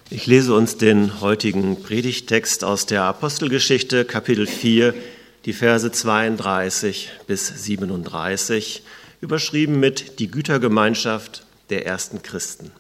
Ich lese uns den heutigen Predigttext aus der Apostelgeschichte, Kapitel 4, die Verse 32 bis 37, überschrieben mit Die Gütergemeinschaft der ersten Christen.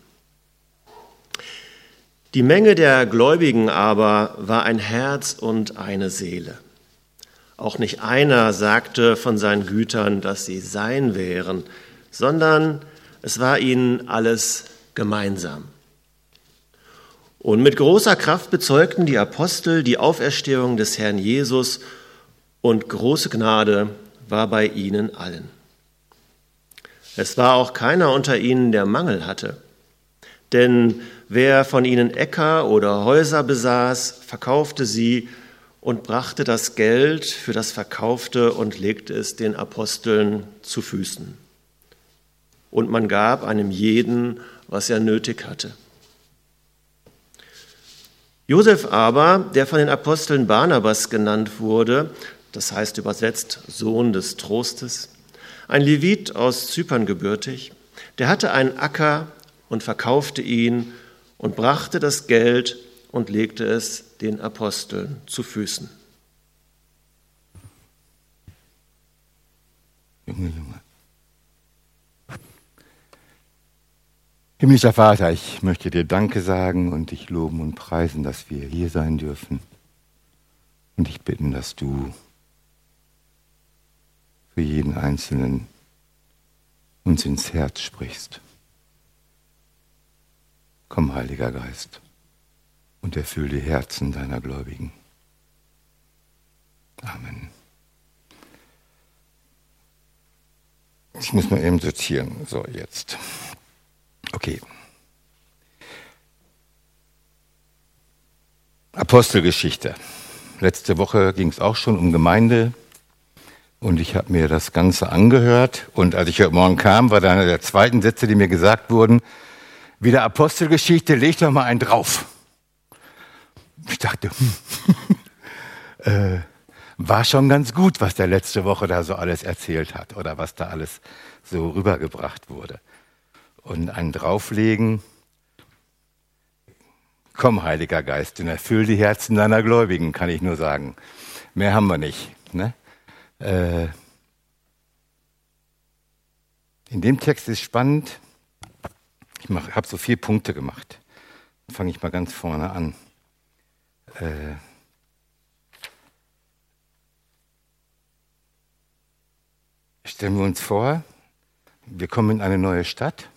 Die Menge der Gläubigen aber war ein Herz und eine Seele. Auch nicht einer sagte von seinen Gütern, dass sie sein wären, sondern es war ihnen alles gemeinsam. Und mit großer Kraft bezeugten die Apostel die Auferstehung des Herrn Jesus, und große Gnade war bei ihnen allen. Es war auch keiner unter ihnen, der Mangel hatte. Denn wer von ihnen Äcker oder Häuser besaß, verkaufte sie und brachte das Geld für das Verkaufte und legte es den Aposteln zu Füßen. Und man gab einem jeden, was er nötig hatte. Josef aber, der von den Aposteln Barnabas genannt wurde, das heißt übersetzt Sohn des Trostes, ein Levit aus Zypern gebürtig, der hatte einen Acker und verkaufte ihn und brachte das Geld und legte es den Aposteln zu Füßen. Junge. Himmlischer Vater, ich möchte dir Danke sagen und dich loben und preisen, dass wir hier sein dürfen. Und dich bitten, dass du für jeden Einzelnen uns ins Herz sprichst. Komm, Heiliger Geist, und erfüll die Herzen deiner Gläubigen. Amen. Ich muss mal eben sortieren. So, jetzt. Okay. Apostelgeschichte. Letzte Woche ging es auch schon um Gemeinde und ich habe mir das Ganze angehört. Und als ich heute Morgen kam, war da einer der zweiten Sätze, die mir gesagt wurden: Wieder Apostelgeschichte, leg doch mal einen drauf. Ich dachte, war schon ganz gut, was der letzte Woche da so alles erzählt hat oder was da alles so rübergebracht wurde. Und einen drauflegen. Komm, Heiliger Geist, und erfüll die Herzen deiner Gläubigen, kann ich nur sagen. Mehr haben wir nicht. Ne? In dem Text ist spannend. Ich habe so 4 Punkte gemacht. Dann fange ich mal ganz vorne an. Stellen wir uns vor, wir kommen in eine neue Stadt.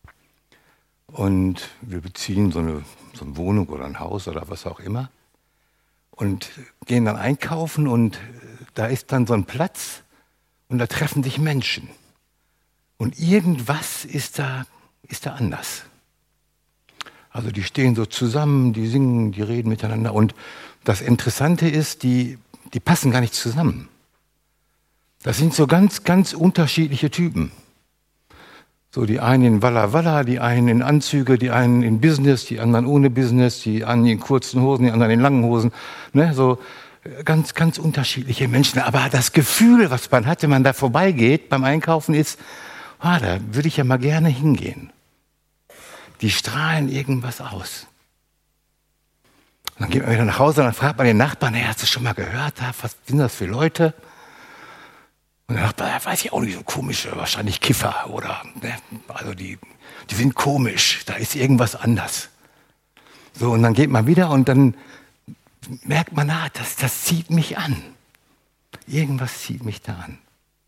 Und wir beziehen so eine Wohnung oder ein Haus oder was auch immer und gehen dann einkaufen und da ist dann so ein Platz und da treffen sich Menschen. Und irgendwas ist da anders. Also die stehen so zusammen, die singen, die reden miteinander. Und das Interessante ist, die passen gar nicht zusammen. Das sind so ganz, ganz unterschiedliche Typen. So die einen in Walla Walla, die einen in Anzüge, die einen in Business, die anderen ohne Business, die einen in kurzen Hosen, die anderen in langen Hosen. Ne? So ganz, ganz unterschiedliche Menschen. Aber das Gefühl, was man hat, wenn man da vorbeigeht beim Einkaufen, ist, da würde ich ja mal gerne hingehen. Die strahlen irgendwas aus. Und dann geht man wieder nach Hause und dann fragt man den Nachbarn, hast du schon mal gehört, was sind das für Leute? Und der Nachbar, weiß ich auch nicht, so komisch, wahrscheinlich Kiffer oder, ne? Also die sind komisch, da ist irgendwas anders. So, und dann geht man wieder und dann merkt man, das zieht mich an. Irgendwas zieht mich da an.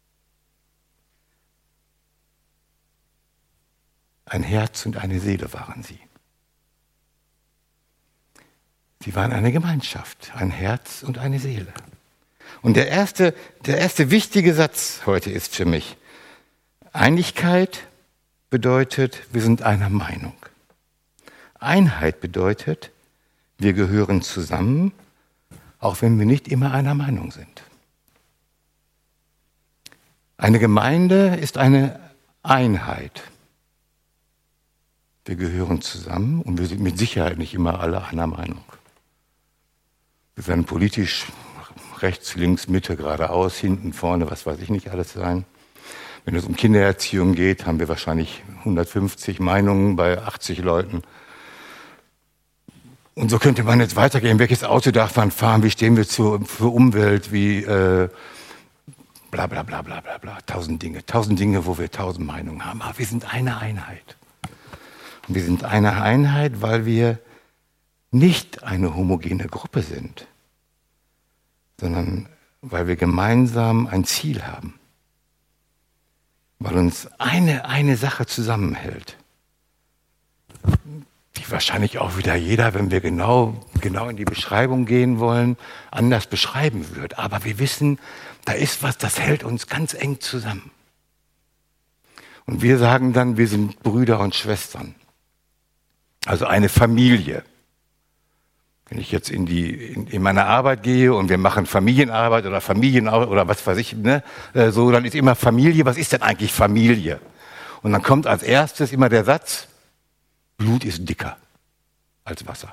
Ein Herz und eine Seele waren sie. Sie waren eine Gemeinschaft, ein Herz und eine Seele. Und der erste wichtige Satz heute ist für mich: Einigkeit bedeutet, wir sind einer Meinung. Einheit bedeutet, wir gehören zusammen, auch wenn wir nicht immer einer Meinung sind. Eine Gemeinde ist eine Einheit. Wir gehören zusammen und wir sind mit Sicherheit nicht immer alle einer Meinung. Wir werden politisch rechts, links, Mitte, geradeaus, hinten, vorne, was weiß ich nicht alles sein. Wenn es um Kindererziehung geht, haben wir wahrscheinlich 150 Meinungen bei 80 Leuten. Und so könnte man jetzt weitergehen. Welches Auto darf man fahren? Wie stehen wir für Umwelt? Wie bla bla bla bla bla bla. 1000 Dinge, wo wir 1000 Meinungen haben. Aber wir sind eine Einheit. Und wir sind eine Einheit, weil wir nicht eine homogene Gruppe sind, sondern weil wir gemeinsam ein Ziel haben. Weil uns eine Sache zusammenhält. Die wahrscheinlich auch wieder jeder, wenn wir genau in die Beschreibung gehen wollen, anders beschreiben wird. Aber wir wissen, da ist was, das hält uns ganz eng zusammen. Und wir sagen dann, wir sind Brüder und Schwestern. Also eine Familie. Wenn ich jetzt in meine Arbeit gehe und wir machen Familienarbeit oder was weiß ich, ne, so, dann ist immer Familie. Was ist denn eigentlich Familie? Und dann kommt als erstes immer der Satz, Blut ist dicker als Wasser.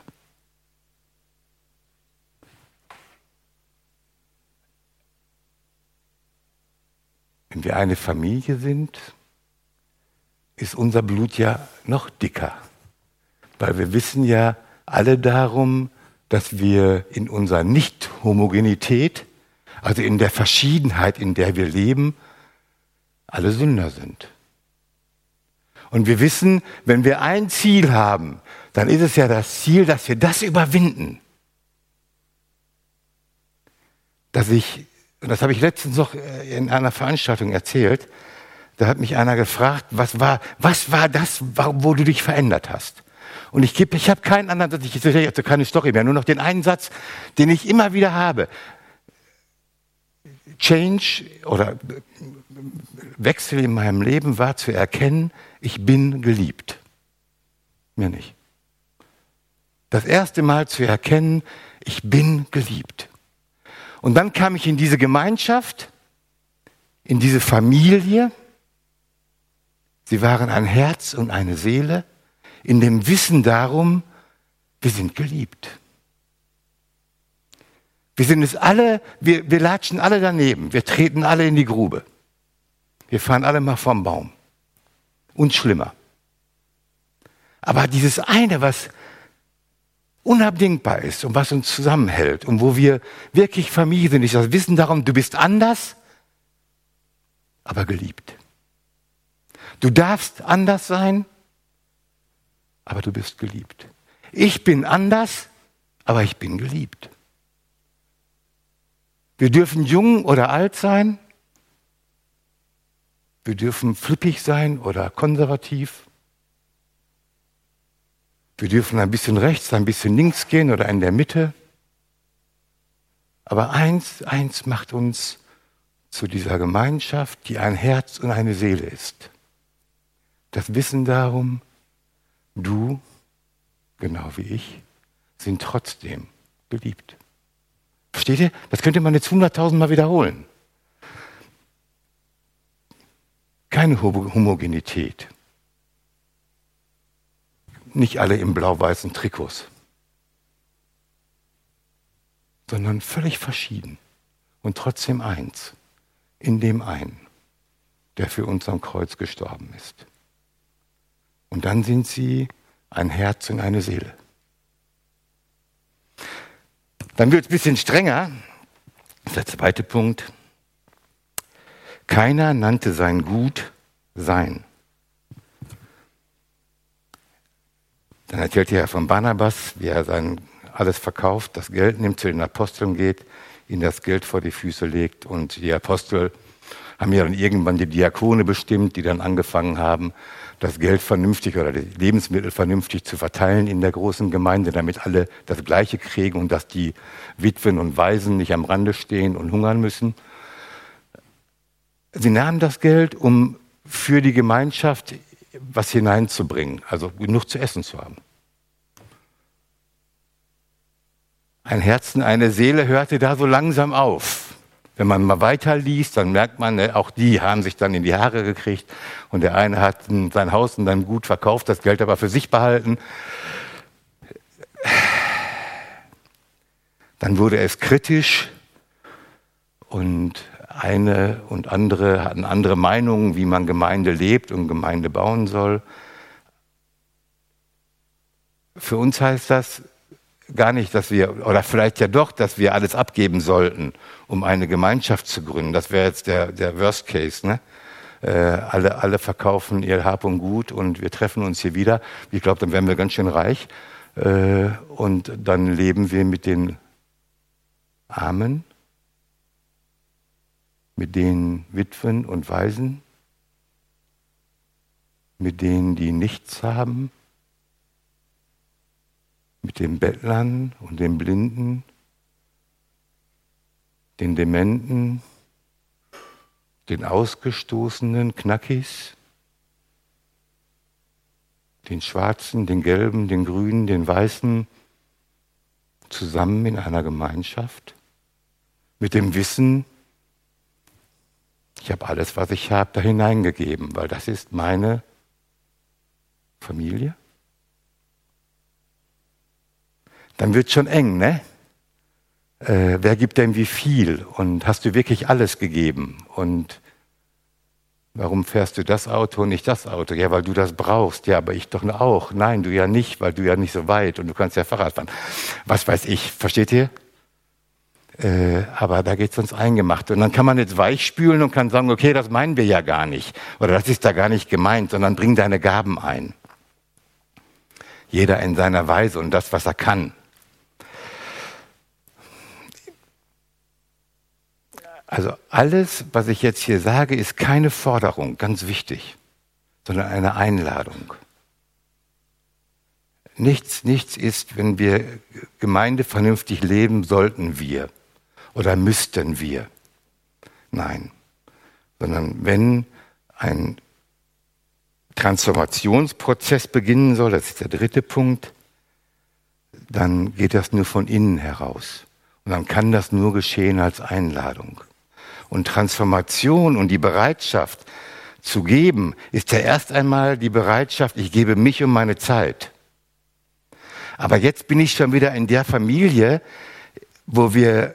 Wenn wir eine Familie sind, ist unser Blut ja noch dicker. Weil wir wissen ja alle darum, dass wir in unserer Nicht-Homogenität, also in der Verschiedenheit, in der wir leben, alle Sünder sind. Und wir wissen, wenn wir ein Ziel haben, dann ist es ja das Ziel, dass wir das überwinden. Und das habe ich letztens noch in einer Veranstaltung erzählt, da hat mich einer gefragt, was war das, wo du dich verändert hast? Und ich habe keinen anderen Satz, ich erzähle jetzt keine Story mehr, nur noch den einen Satz, den ich immer wieder habe. Change oder Wechsel in meinem Leben war zu erkennen, ich bin geliebt. Mehr nicht. Das erste Mal zu erkennen, ich bin geliebt. Und dann kam ich in diese Gemeinschaft, in diese Familie. Sie waren ein Herz und eine Seele, in dem Wissen darum, wir sind geliebt. Wir sind es alle, wir latschen alle daneben, wir treten alle in die Grube. Wir fahren alle mal vom Baum. Und schlimmer. Aber dieses eine, was unabdingbar ist und was uns zusammenhält und wo wir wirklich Familie sind, ist das Wissen darum, du bist anders, aber geliebt. Du darfst anders sein, aber du bist geliebt. Ich bin anders, aber ich bin geliebt. Wir dürfen jung oder alt sein. Wir dürfen flippig sein oder konservativ. Wir dürfen ein bisschen rechts, ein bisschen links gehen oder in der Mitte. Aber eins macht uns zu dieser Gemeinschaft, die ein Herz und eine Seele ist. Das Wissen darum, du, genau wie ich, sind trotzdem geliebt. Versteht ihr? Das könnte man jetzt 100.000 Mal wiederholen. Keine Homogenität. Nicht alle im blau-weißen Trikots. Sondern völlig verschieden. Und trotzdem eins. In dem einen, der für uns am Kreuz gestorben ist. Und dann sind sie ein Herz und eine Seele. Dann wird es ein bisschen strenger. Das ist der zweite Punkt. Keiner nannte sein Gut sein. Dann erzählt er von Barnabas, wie er sein alles verkauft, das Geld nimmt, zu den Aposteln geht, ihnen das Geld vor die Füße legt. Und die Apostel haben ja dann irgendwann die Diakone bestimmt, die dann angefangen haben, das Geld vernünftig oder die Lebensmittel vernünftig zu verteilen in der großen Gemeinde, damit alle das Gleiche kriegen und dass die Witwen und Waisen nicht am Rande stehen und hungern müssen. Sie nahmen das Geld, um für die Gemeinschaft was hineinzubringen, also genug zu essen zu haben. Ein Herz und eine Seele hörte da so langsam auf. Wenn man mal weiterliest, dann merkt man, auch die haben sich dann in die Haare gekriegt und der eine hat sein Haus und sein Gut verkauft, das Geld aber für sich behalten. Dann wurde es kritisch und eine und andere hatten andere Meinungen, wie man Gemeinde lebt und Gemeinde bauen soll. Für uns heißt das, gar nicht, dass wir, oder vielleicht ja doch, dass wir alles abgeben sollten, um eine Gemeinschaft zu gründen. Das wäre jetzt der Worst Case, ne? Alle verkaufen ihr Hab und Gut und wir treffen uns hier wieder. Ich glaube, dann wären wir ganz schön reich. Und dann leben wir mit den Armen, mit den Witwen und Waisen, mit denen, die nichts haben, mit den Bettlern und den Blinden, den Dementen, den ausgestoßenen Knackis, den Schwarzen, den Gelben, den Grünen, den Weißen, zusammen in einer Gemeinschaft, mit dem Wissen, ich habe alles, was ich habe, da hineingegeben, weil das ist meine Familie. Dann wird schon eng, ne? Wer gibt denn wie viel? Und hast du wirklich alles gegeben? Und warum fährst du das Auto und nicht das Auto? Ja, weil du das brauchst. Ja, aber ich doch auch. Nein, du ja nicht, weil du ja nicht so weit und du kannst ja Fahrrad fahren. Was weiß ich, versteht ihr? Aber da geht es uns eingemacht. Und dann kann man jetzt weichspülen und kann sagen, okay, das meinen wir ja gar nicht. Oder das ist da gar nicht gemeint, sondern bring deine Gaben ein. Jeder in seiner Weise und das, was er kann. Also alles, was ich jetzt hier sage, ist keine Forderung, ganz wichtig, sondern eine Einladung. Nichts ist, wenn wir Gemeinde vernünftig leben, sollten wir oder müssten wir. Nein, sondern wenn ein Transformationsprozess beginnen soll, das ist der dritte Punkt, dann geht das nur von innen heraus. Und dann kann das nur geschehen als Einladung. Und Transformation und die Bereitschaft zu geben, ist ja erst einmal die Bereitschaft, ich gebe mich und meine Zeit. Aber jetzt bin ich schon wieder in der Familie, wo wir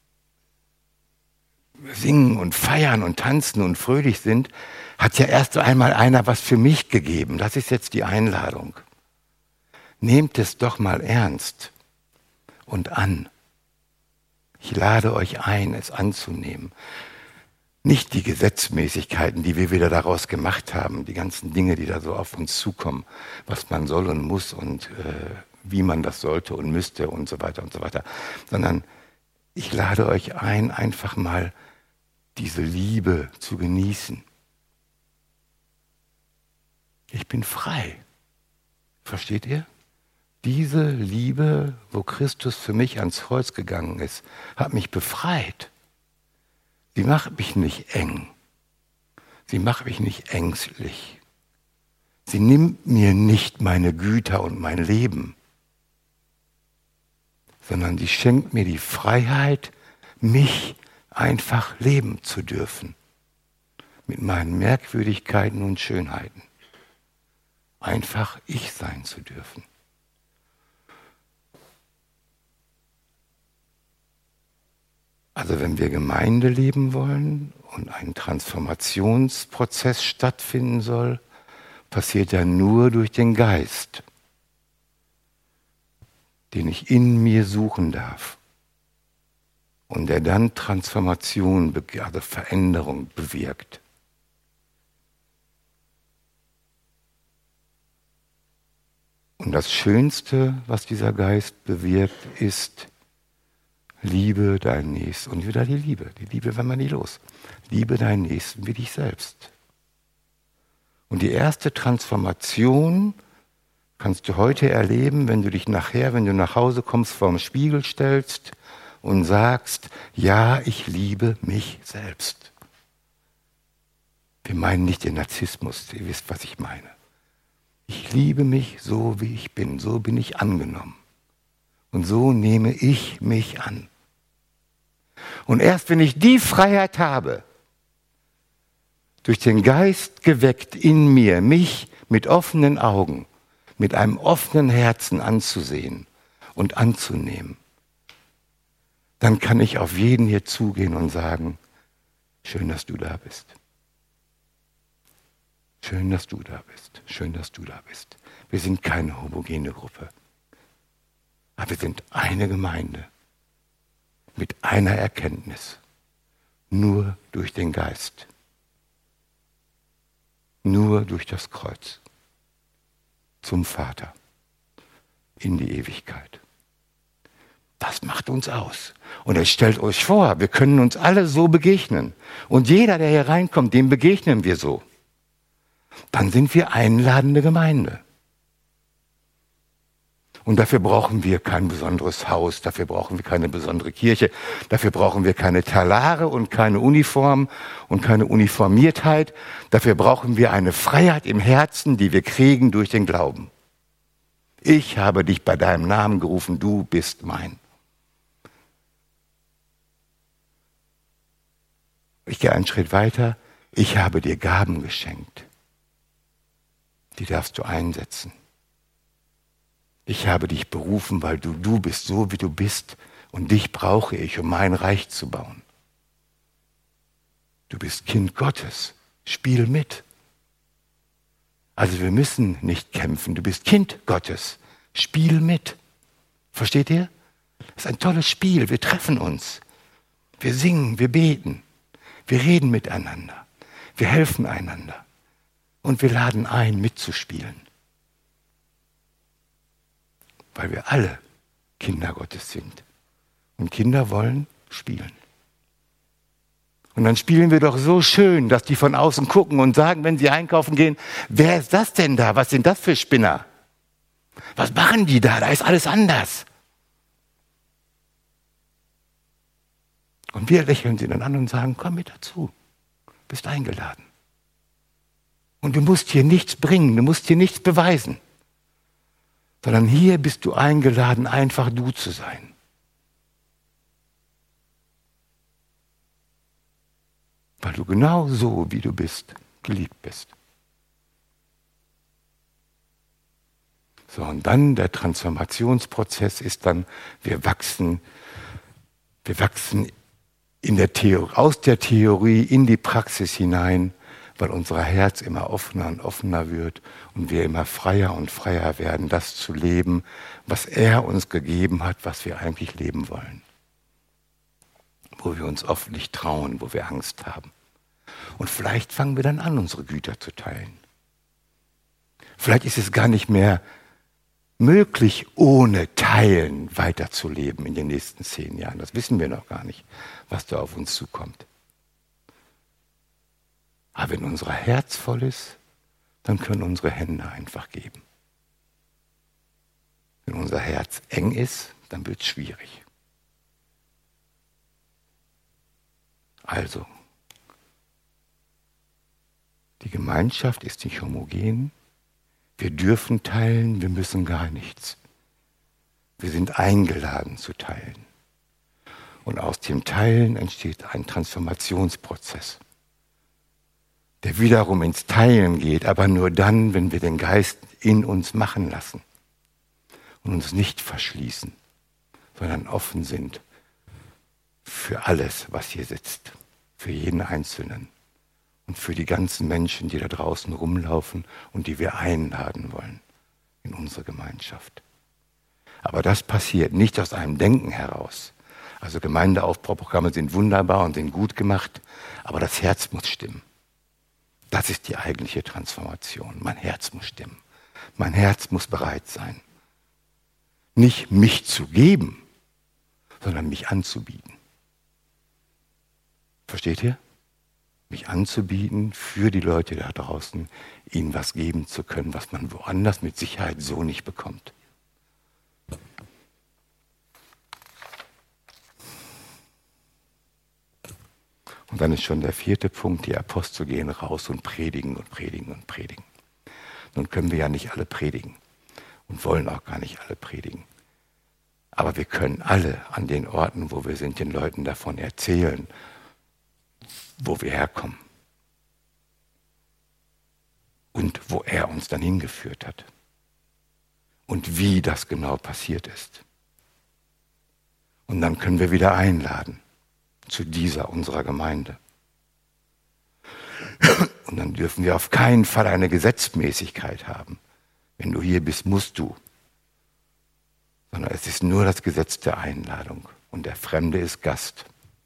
singen und feiern und tanzen und fröhlich sind, hat ja erst einmal einer was für mich gegeben. Das ist jetzt die Einladung. Nehmt es doch mal ernst und an. Ich lade euch ein, es anzunehmen. Nicht die Gesetzmäßigkeiten, die wir wieder daraus gemacht haben, die ganzen Dinge, die da so auf uns zukommen, was man soll und muss und wie man das sollte und müsste und so weiter, sondern ich lade euch ein, einfach mal diese Liebe zu genießen. Ich bin frei. Versteht ihr? Diese Liebe, wo Christus für mich ans Kreuz gegangen ist, hat mich befreit. Sie macht mich nicht eng. Sie macht mich nicht ängstlich. Sie nimmt mir nicht meine Güter und mein Leben, sondern sie schenkt mir die Freiheit, mich einfach leben zu dürfen. Mit meinen Merkwürdigkeiten und Schönheiten. Einfach ich sein zu dürfen. Also wenn wir Gemeinde leben wollen und ein Transformationsprozess stattfinden soll, passiert er nur durch den Geist, den ich in mir suchen darf und der dann Transformation, also Veränderung bewirkt. Und das Schönste, was dieser Geist bewirkt, ist, liebe deinen Nächsten. Und wieder die Liebe, wenn man nie los. Liebe deinen Nächsten wie dich selbst. Und die erste Transformation kannst du heute erleben, wenn du dich nachher, wenn du nach Hause kommst, vor dem Spiegel stellst und sagst, ja, ich liebe mich selbst. Wir meinen nicht den Narzissmus, ihr wisst, was ich meine. Ich liebe mich so, wie ich bin, so bin ich angenommen. Und so nehme ich mich an. Und erst wenn ich die Freiheit habe, durch den Geist geweckt in mir, mich mit offenen Augen, mit einem offenen Herzen anzusehen und anzunehmen, dann kann ich auf jeden hier zugehen und sagen, schön, dass du da bist. Schön, dass du da bist. Schön, dass du da bist. Wir sind keine homogene Gruppe. Aber wir sind eine Gemeinde mit einer Erkenntnis. Nur durch den Geist. Nur durch das Kreuz. Zum Vater. In die Ewigkeit. Das macht uns aus. Und jetzt stellt euch vor, wir können uns alle so begegnen. Und jeder, der hier reinkommt, dem begegnen wir so. Dann sind wir einladende Gemeinde. Und dafür brauchen wir kein besonderes Haus, dafür brauchen wir keine besondere Kirche, dafür brauchen wir keine Talare und keine Uniform und keine Uniformiertheit. Dafür brauchen wir eine Freiheit im Herzen, die wir kriegen durch den Glauben. Ich habe dich bei deinem Namen gerufen, du bist mein. Ich gehe einen Schritt weiter. Ich habe dir Gaben geschenkt. Die darfst du einsetzen. Ich habe dich berufen, weil du bist so, wie du bist. Und dich brauche ich, um mein Reich zu bauen. Du bist Kind Gottes. Spiel mit. Also wir müssen nicht kämpfen. Du bist Kind Gottes. Spiel mit. Versteht ihr? Das ist ein tolles Spiel. Wir treffen uns. Wir singen, wir beten. Wir reden miteinander. Wir helfen einander. Und wir laden ein, mitzuspielen. Weil wir alle Kinder Gottes sind. Und Kinder wollen spielen. Und dann spielen wir doch so schön, dass die von außen gucken und sagen, wenn sie einkaufen gehen, wer ist das denn da? Was sind das für Spinner? Was machen die da? Da ist alles anders. Und wir lächeln sie dann an und sagen, komm mit dazu. Bist eingeladen. Und du musst hier nichts bringen, du musst hier nichts beweisen. Sondern hier bist du eingeladen, einfach du zu sein. Weil du genau so, wie du bist, geliebt bist. So, und dann der Transformationsprozess ist dann, wir wachsen aus der Theorie in die Praxis hinein, weil unser Herz immer offener und offener wird und wir immer freier und freier werden, das zu leben, was er uns gegeben hat, was wir eigentlich leben wollen. Wo wir uns oft nicht trauen, wo wir Angst haben. Und vielleicht fangen wir dann an, unsere Güter zu teilen. Vielleicht ist es gar nicht mehr möglich, ohne Teilen weiterzuleben in den nächsten 10 Jahren. Das wissen wir noch gar nicht, was da auf uns zukommt. Aber wenn unser Herz voll ist, dann können unsere Hände einfach geben. Wenn unser Herz eng ist, dann wird es schwierig. Also, die Gemeinschaft ist nicht homogen. Wir dürfen teilen, wir müssen gar nichts. Wir sind eingeladen zu teilen. Und aus dem Teilen entsteht ein Transformationsprozess, der wiederum ins Teilen geht, aber nur dann, wenn wir den Geist in uns machen lassen und uns nicht verschließen, sondern offen sind für alles, was hier sitzt, für jeden Einzelnen und für die ganzen Menschen, die da draußen rumlaufen und die wir einladen wollen in unsere Gemeinschaft. Aber das passiert nicht aus einem Denken heraus. Also Gemeindeaufbauprogramme sind wunderbar und sind gut gemacht, aber das Herz muss stimmen. Das ist die eigentliche Transformation. Mein Herz muss stimmen. Mein Herz muss bereit sein. Nicht mich zu geben, sondern mich anzubieten. Versteht ihr? Mich anzubieten für die Leute da draußen, ihnen was geben zu können, was man woanders mit Sicherheit so nicht bekommt. Und dann ist schon der 4. Punkt, die Apostel gehen raus und predigen und predigen und predigen. Nun können wir ja nicht alle predigen und wollen auch gar nicht alle predigen. Aber wir können alle an den Orten, wo wir sind, den Leuten davon erzählen, wo wir herkommen. Und wo er uns dann hingeführt hat. Und wie das genau passiert ist. Und dann können wir wieder einladen zu dieser unserer Gemeinde. Und dann dürfen wir auf keinen Fall eine Gesetzmäßigkeit haben. Wenn du hier bist, musst du. sondern es ist nur das Gesetz der Einladung. Und der Fremde ist Gast.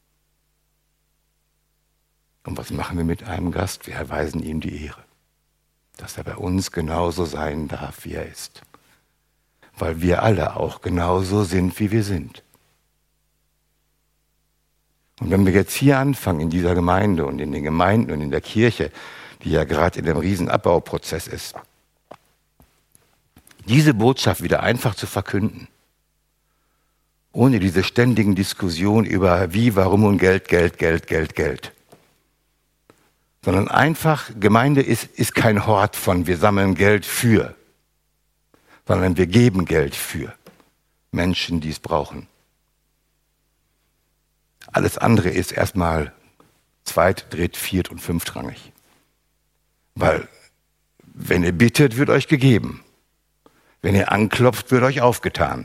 Und was machen wir mit einem Gast? Wir erweisen ihm die Ehre, dass er bei uns genauso sein darf, wie er ist. Weil wir alle auch genauso sind, wie wir sind. Und wenn wir jetzt hier anfangen, in dieser Gemeinde und in den Gemeinden und in der Kirche, die ja gerade in einem riesen Abbauprozess ist, diese Botschaft wieder einfach zu verkünden, ohne diese ständigen Diskussionen über wie, warum und Geld, sondern einfach, Gemeinde ist kein Hort von wir sammeln Geld für, sondern wir geben Geld für Menschen, die es brauchen. Alles andere ist erstmal zweit-, dritt-, viert- und fünftrangig. Weil, wenn ihr bittet, wird euch gegeben. Wenn ihr anklopft, wird euch aufgetan.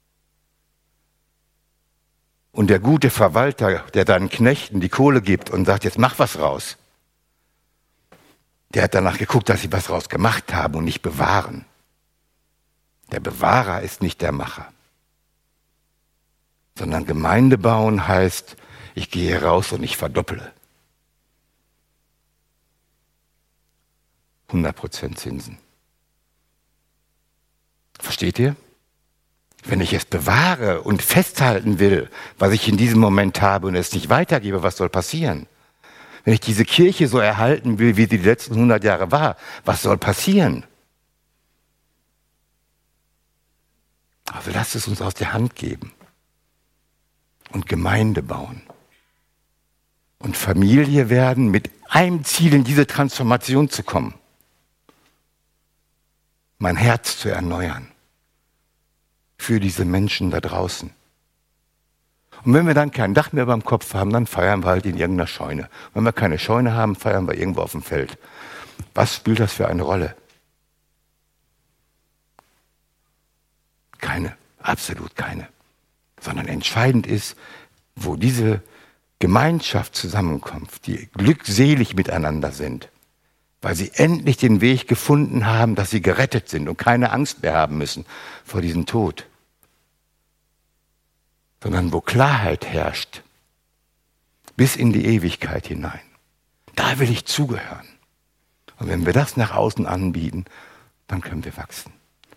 Und der gute Verwalter, der seinen Knechten die Kohle gibt und sagt, jetzt mach was raus, der hat danach geguckt, dass sie was raus gemacht haben und nicht bewahren. Der Bewahrer ist nicht der Macher. Sondern Gemeinde bauen heißt, ich gehe raus und ich verdopple. 100% Zinsen. Versteht ihr? Wenn ich es bewahre und festhalten will, was ich in diesem Moment habe und es nicht weitergebe, was soll passieren? Wenn ich diese Kirche so erhalten will, wie sie die letzten 100 Jahre war, was soll passieren? Also lasst es uns aus der Hand geben und Gemeinde bauen und Familie werden, mit einem Ziel in diese Transformation zu kommen. Mein Herz zu erneuern für diese Menschen da draußen. Und wenn wir dann kein Dach mehr über dem Kopf haben, dann feiern wir halt in irgendeiner Scheune. Wenn wir keine Scheune haben, feiern wir irgendwo auf dem Feld. Was spielt das für eine Rolle? Keine, absolut keine. Sondern entscheidend ist, wo diese Gemeinschaft zusammenkommt, die glückselig miteinander sind, weil sie endlich den Weg gefunden haben, dass sie gerettet sind und keine Angst mehr haben müssen vor diesem Tod. Sondern wo Klarheit herrscht, bis in die Ewigkeit hinein. Da will ich zugehören. Und wenn wir das nach außen anbieten, dann können wir wachsen.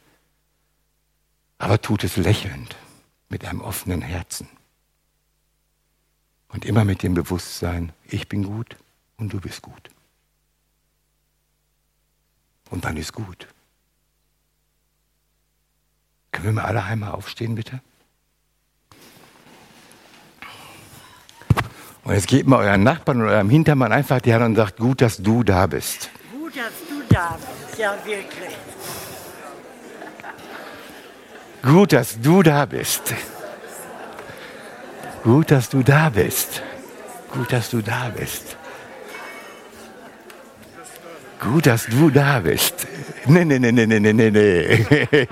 Aber tut es lächelnd, mit einem offenen Herzen. Und immer mit dem Bewusstsein, ich bin gut und du bist gut. Und dann ist gut. Können wir mal alle einmal aufstehen, bitte? Und jetzt gebt mal euren Nachbarn oder eurem Hintermann einfach die Hand und sagt, gut, dass du da bist. Gut, dass du da bist, ja wirklich. Gut, dass du da bist. Gut, dass du da bist. Gut, dass du da bist. Gut, dass du da bist. Nee.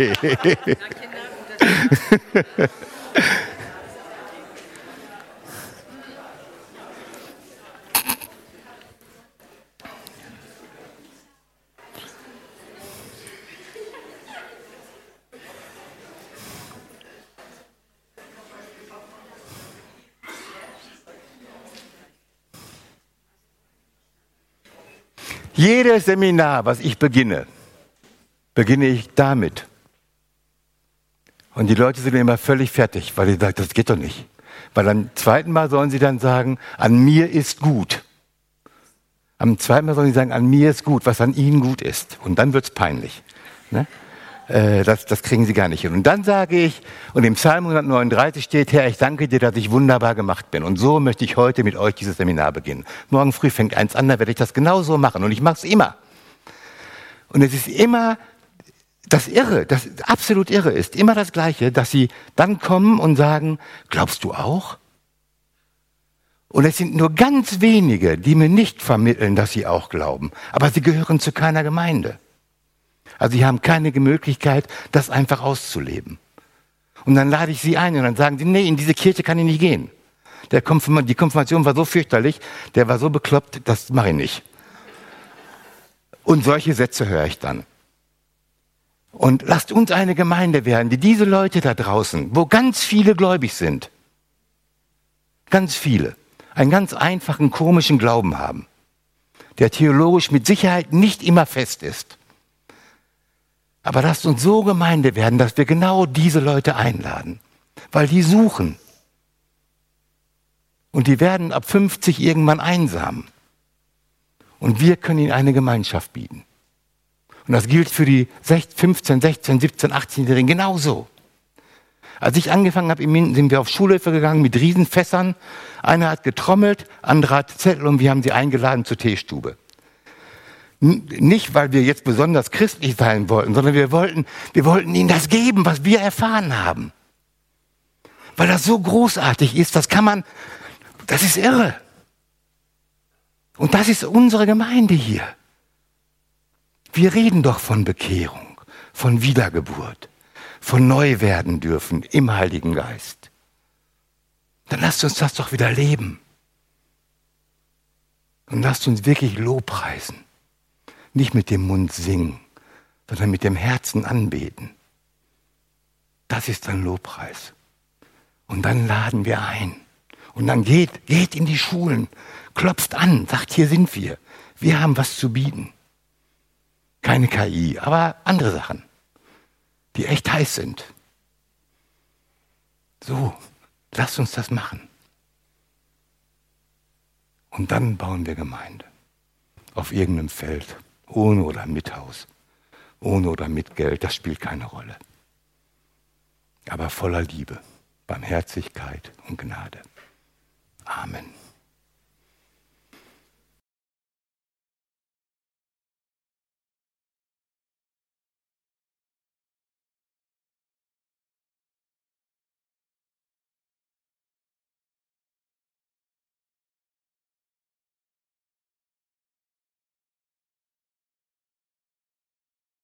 Jedes Seminar, was ich beginne ich damit. Und die Leute sind immer völlig fertig, weil sie sagen, das geht doch nicht. Weil am zweiten Mal sollen sie dann sagen, an mir ist gut. Am zweiten Mal sollen sie sagen, an mir ist gut, was an ihnen gut ist. Und dann wird's peinlich. Ne? Das kriegen sie gar nicht hin. Und dann sage ich, und im Psalm 139 steht, Herr, ich danke dir, dass ich wunderbar gemacht bin. Und so möchte ich heute mit euch dieses Seminar beginnen. Morgen früh fängt eins an, da werde ich das genauso machen. Und ich mache es immer. Und es ist immer das Irre, das absolut Irre ist, immer das Gleiche, dass sie dann kommen und sagen, glaubst du auch? Und es sind nur ganz wenige, die mir nicht vermitteln, dass sie auch glauben. Aber sie gehören zu keiner Gemeinde. Also sie haben keine Möglichkeit, das einfach auszuleben. Und dann lade ich sie ein und dann sagen sie, nee, in diese Kirche kann ich nicht gehen. Die Konfirmation war so fürchterlich, der war so bekloppt, das mache ich nicht. Und solche Sätze höre ich dann. Und lasst uns eine Gemeinde werden, die diese Leute da draußen, wo ganz viele gläubig sind, ganz viele, einen ganz einfachen, komischen Glauben haben, der theologisch mit Sicherheit nicht immer fest ist. Aber lasst uns so Gemeinde werden, dass wir genau diese Leute einladen, weil die suchen. Und die werden ab 50 irgendwann einsam. Und wir können ihnen eine Gemeinschaft bieten. Und das gilt für die 15, 16, 17, 18-Jährigen genauso. Als ich angefangen habe, sind wir auf Schulhöfe gegangen mit Riesenfässern. Einer hat getrommelt, andere hat Zettel und wir haben sie eingeladen zur Teestube. Nicht, weil wir jetzt besonders christlich sein wollten, sondern wir wollten ihnen das geben, was wir erfahren haben. Weil das so großartig ist, das ist irre. Und das ist unsere Gemeinde hier. Wir reden doch von Bekehrung, von Wiedergeburt, von neu werden dürfen im Heiligen Geist. Dann lasst uns das doch wieder leben. Und lasst uns wirklich Lobpreisen. Nicht mit dem Mund singen, sondern mit dem Herzen anbeten. Das ist dann Lobpreis. Und dann laden wir ein. Und dann geht in die Schulen, klopft an, sagt, hier sind wir. Wir haben was zu bieten. Keine KI, aber andere Sachen, die echt heiß sind. So, lasst uns das machen. Und dann bauen wir Gemeinde. Auf irgendeinem Feld, ohne oder mit Haus, ohne oder mit Geld, das spielt keine Rolle. Aber voller Liebe, Barmherzigkeit und Gnade. Amen.